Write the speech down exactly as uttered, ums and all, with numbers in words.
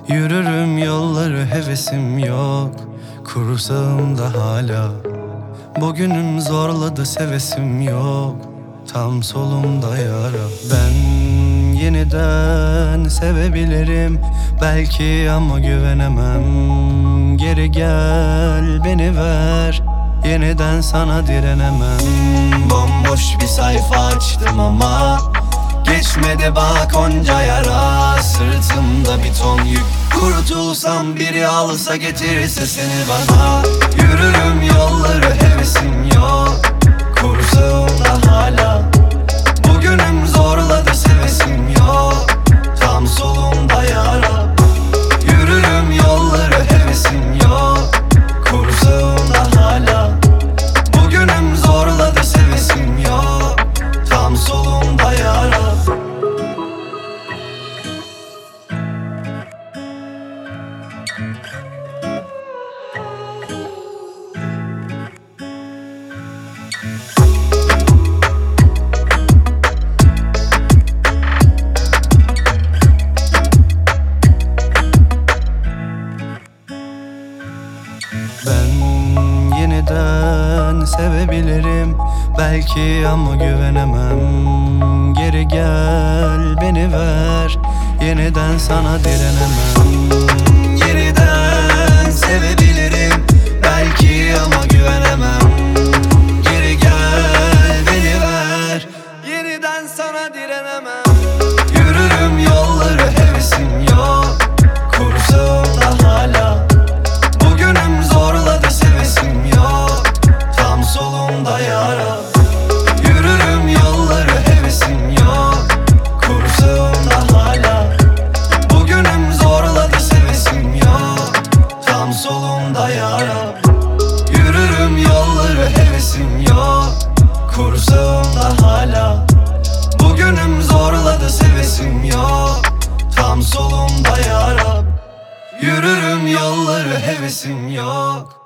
Yürürüm yolları, hevesim yok. Kursağımda hala. Bugünüm zorladı, sevesim yok. Tam solumda yara. Ben yeniden sevebilirim belki ama güvenemem. Geri gel, beni ver, yeniden sana direnemem. Bomboş bir sayfa açtım ama geçmedi bak onca yara. Sırtımda bir ton yük, kurtulsam biri alsa getirirse seni bana. Yürürüm yolları, hevesim yok. Kursağımda hala. Bugünüm zorladı, sevesim yok. Tam solumda yara. Yürürüm yolları, hevesim yok. Kursağımda hala. Bugünüm zorladı, sevesim yok. Tam solumda yara. Ben yeniden sevebilirim belki ama güvenemem. Geri gel, beni ver, yeniden sana direnemem. Yeniden sevebilirim belki ama güvenemem. Geri gel, beni ver, yeniden sana direnemem. Yürürüm yolları, hevesim yok. Kursağımda hala. Bugünüm zorladı, sevesim yok. Tam solumda yara. Yürürüm yolları, hevesim yok. Kursağımda hala. Bugünüm zorladı, sevesim yok. Tam solumda yara. Yürürüm yolları, hevesim yok. Kursağımda hala. Bugünüm zorladı, sevesim yok. Tam solumda yara. Yürürüm yolları, hevesim yok.